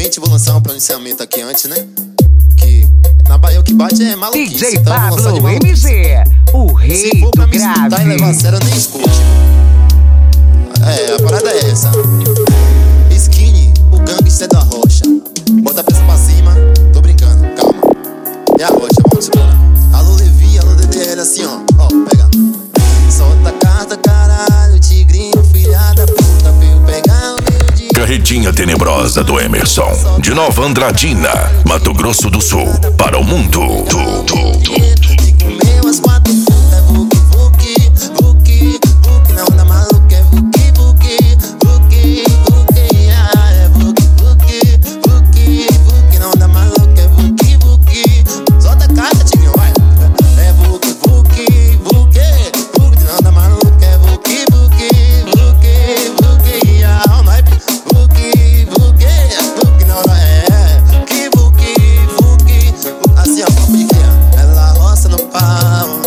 Primeiramente, vou lançar um pronunciamento aqui antes, né? Que na Bahia o que bate é maluquice. DJ então eu vou lançar de Pablo maluquice. MG, o rei Se for pra do me escutar e levar a grave. sério, eu nem escute. A parada é essa. Skinny, o gangster da rocha. Bota a peça pra cima, tô brincando, calma. É a rocha, vamos embora. Alô Levi, alô DDL, assim ó, pega. Solta a carta, caralho, tigrinho, filha da puta, veio pegar o meu dia. Carretinha tenebrosa do Emerson, de Nova Andradina, Mato Grosso do Sul, para o mundo. De comer umas 4 putas, é vuki, vuki, vuki, vuki, na onda maluca, é vuki, vuki, vuki, vuki, é vuki, vuki, vuki, vuki, na onda maluca, é vuki, vuki. Solta a carta, tigrinho, vai. É vuki, vuki, vuki, vuki, na onda maluca, é vuki, vuki, vuki, vuki, o naipe, vuki, vuki, vuki, na onda vuki, vuki, vuki, assim ó, papo de criança. Ela roça no pau,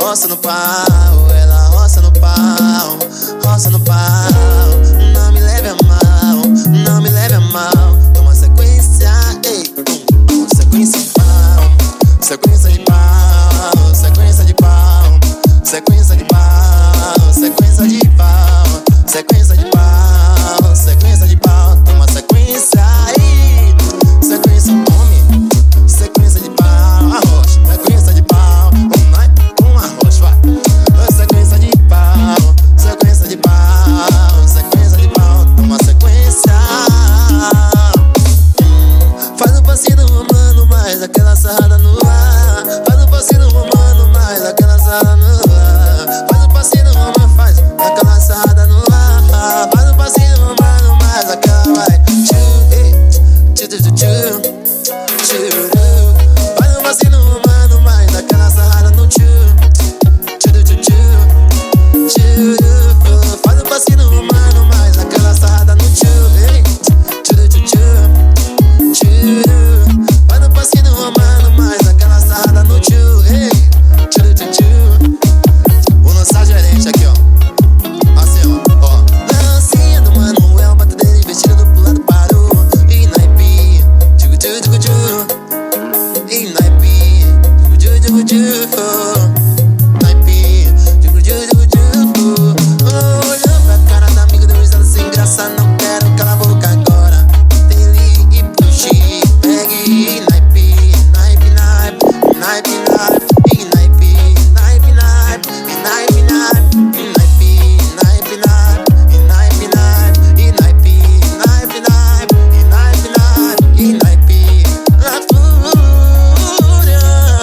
ela roça no pau, roça no pau. Não me leve a mal, não me leve a mal. Toma sequência, ei, sequência de pau, sequência de pau, sequência de pau, sequência de pau, sequência de pau, sequência de pau, sequência de pau. Toma sequência, ei, sequência, come, sequência de pau, arrocha, sequência de pau, uma arrocha, vai. Sequência de pau, sequência de pau, sequência de pau, toma sequência. Faz um passinho romano, mais aquela sarrada no ar. Faz um passinho romano, mais aquela sarrada no ar. Faz um passinho romano, faz aquela sarrada no ar. Faz um passinho romano, mais aquela vai. Faz um passinho romano, mais aquela sarrada no tchu. Faz um passinho romano, mais aquela sarrada no tchu. Faz um passinho romano, mais aquela sarrada no tchu. Vou lançar gerente aqui, ó. Assim, ó. Lancinha do Manuel, bata dele vestido do pulado parou. E naipe, tchugu tchu tchugu tchu. E naipe, tchugu tchu tchugu tchu. Naipe, tchugu tchu tchugu tchu. Olhou pra cara da amiga, deu risada sem graça. Não quero calar a boca agora. Dele e puxi, pegue. Naipe, naipe, naipe, naipe, naipe. E naipe, naipe, naipe, e naipe, naipe. E naipe, naipe, naipe, e naipe, naipe. E naipe, naipe, naipe, e naipe, naipe. E naipe, na fúria.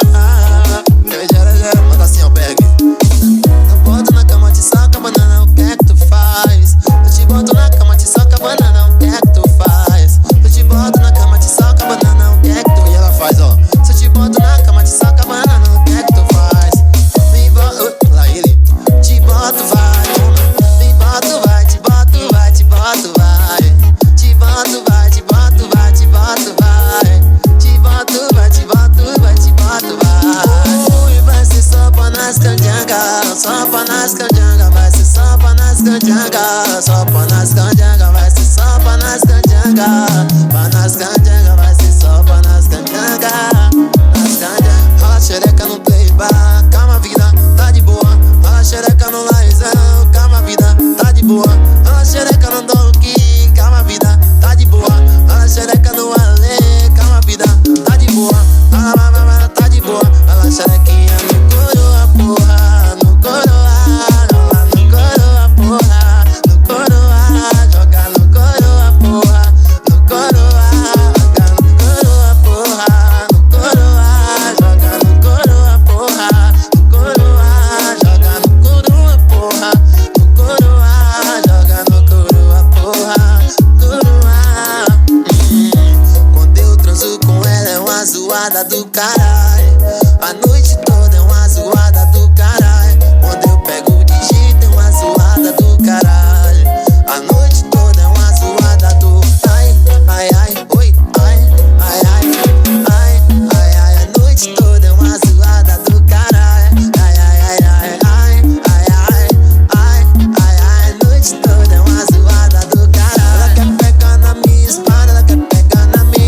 Gera, manda assim, ó, pegue. Eu boto na cama, te soca, banana, o que é que tu faz? Eu te boto na cama, te soca, banana, o que é que tu faz? Eu te boto na cama, te soca, banana, o que é que tu... E ela faz, ó. Se eu te boto na cama, te soca, banana, o que é que tu faz? Me boto, lá ele. Te boto, vai, me boto, vai, te boto, vai, te boto, vai. Te boto, vai, te boto, vai, te boto, vai. Te boto, vai, te boto, vai, te boto, vai. E vai ser só pra nas canjangas, só pra nas canjangas, vai ser só pra nas canjangas, só pra nas canjangas, vai ser só pra nas canjangas, pra nas canjangas, vai ser só pra nas canjangas, nas canjangas. Rola xereca no playback, calma vida, tá de boa. Rola xereca no laizão, calma vida, tá de boa. Rola xereca no donkey, calma vida, tá de boa. Rola xereca no ale, calma vida, tá de boa. Tá de boa. Rola xerequinha no coroa, porra, no coroa. Rola no coroa, porra, no coroa. Joga no coroa, porra, no coroa. Joga no coroa, porra, no coroa. Joga no coroa, porra, no coroa. Joga no coroa, porra, no coroa. Joga no coroa, porra, coroa. Quando eu transo com ela é uma zoada do caralho. A noite toda é uma zoada do caralho. Quando eu pego de jeito é uma zoada do caralho. A noite toda é uma zoada do ai, ai, ai, oi, ai, ai, ai, ai, ai, ai. A noite toda é uma zoada do caralho. Ai, ai, ai, ai, ai, ai, ai, ai, ai, ai. A noite toda é uma zoada do caralho. Ela quer pegar na minha espada, ela quer pegar na minha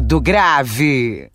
do grave.